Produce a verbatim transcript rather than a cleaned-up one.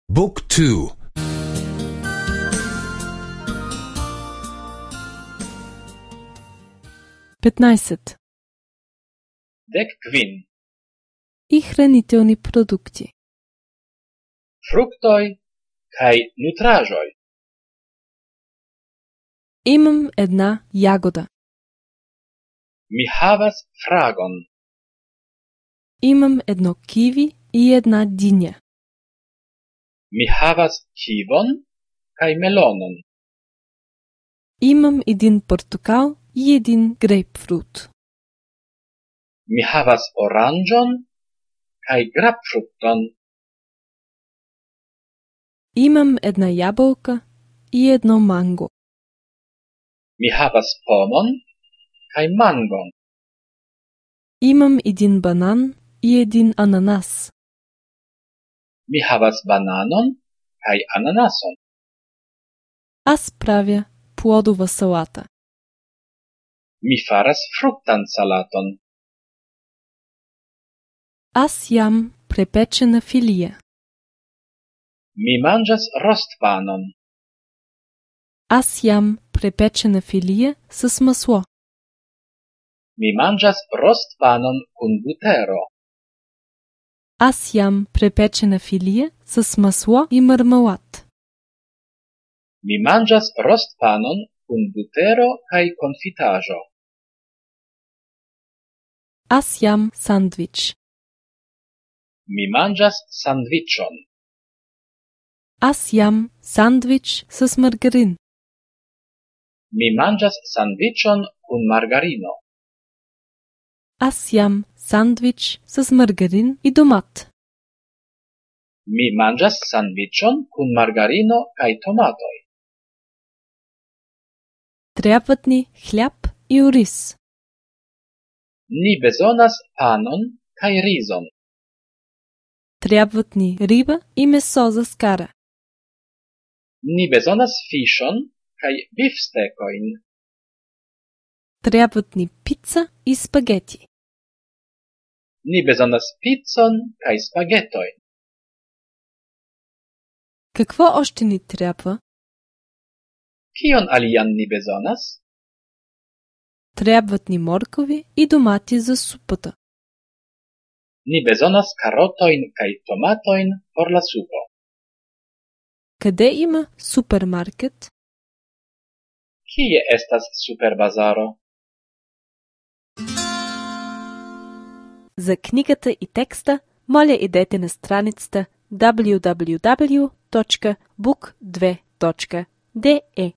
Book two. петнайсет. Dek kvin. И хранителни продукти. Fruktoj kaj nutraĵoj. Имам една ягода. Mi havas fragon. Имам едно киви и една диня. Mi havas kivon kaj melonon. Имам един портокал и един грейпфрут. Mi havas oranĝon kaj grapfrukton. Имам една ябълка и едно манго. Mi havas pomon kaj mangon. Имам един банан и един ананас. Mi havas bananon kaj ananason. Аз правя плодова салата. Mi faras fruktan salaton. Аз ям препечена филия. Mi manĝas rostpanon. Аз ям препечена филия с масло. Mi manĝas rostpanon kun butero. Аз ям препечена филия с масло и мармелад. Mi manĝas rostpanon kun butero kaj konfitaĵo. Аз ям сандвич. Mi manĝas sandviĉon. Аз ям сандвич с маргарин. Mi manĝas sandviĉon kun margarino. Аз ям сандвич с маргарин и домат. Mi manĝas sandviĉon kun margarino kaj tomatoj. Трябват ни хляб и ориз. Ni bezonas panon kaj rizon. Трябват ни риба и месо за скара. Ni bezonas fiŝon kaj bifstekojn. Трябват ни пица и спагети. Ni bezonas picon kaj spagetojn. Какво още ни трябва? Kion alian ni bezonas? Трябват ни моркови и домати за супата. Ni bezonas karotojn kaj tomatojn por la supo. Къде има супермаркет? Kie estas superbazaro? За книгата и текста, моля идете на страницата дабл ю дабл ю дабл ю точка бук две точка де е.